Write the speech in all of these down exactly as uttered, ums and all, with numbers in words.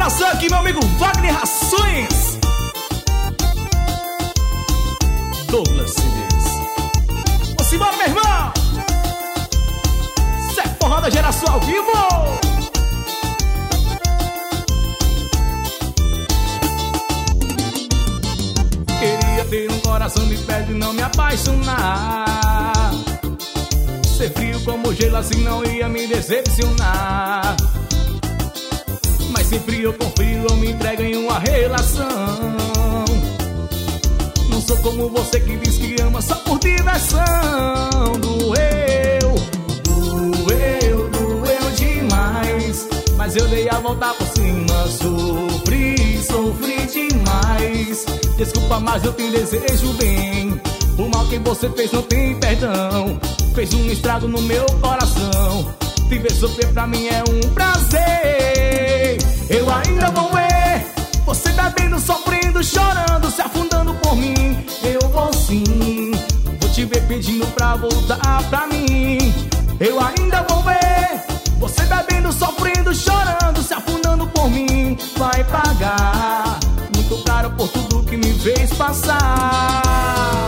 abraço aqui, meu amigo Wagner Rações, Douglas Cedeiros. Vamos embora, meu irmão. Cê é forró da geração ao vivo. Queria ter um coração de pedra e não me apaixonar. Ser frio como gelo assim não ia me decepcionar. Mas sempre eu confio, eu me entrego em uma relação. Não sou como você que diz que ama só por diversão. Doeu, doeu, doeu demais, mas eu dei a volta por cima. Sofri, sofri demais. Desculpa, mas eu te desejo bem. O mal que você fez não tem perdão. Fez um estrago no meu coração. Te ver sofrer pra mim é um prazer. Eu ainda vou ver você bebendo, sofrendo, chorando, se afundando por mim. Eu vou sim, vou te ver pedindo pra voltar pra mim. Eu ainda vou ver você bebendo, sofrendo, chorando, se afundando por mim. Vai pagar muito caro por tudo que me fez passar.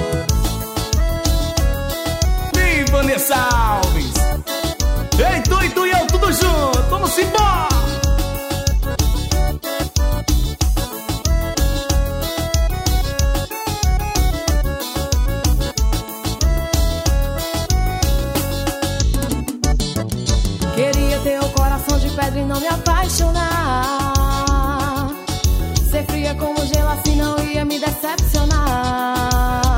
E Vanessa Alves, ei, tu e tu e eu, tudo junto, vamos embora. Queria ter o coração de pedra e não me apaixonar. Ser fria como gelo assim não ia me decepcionar.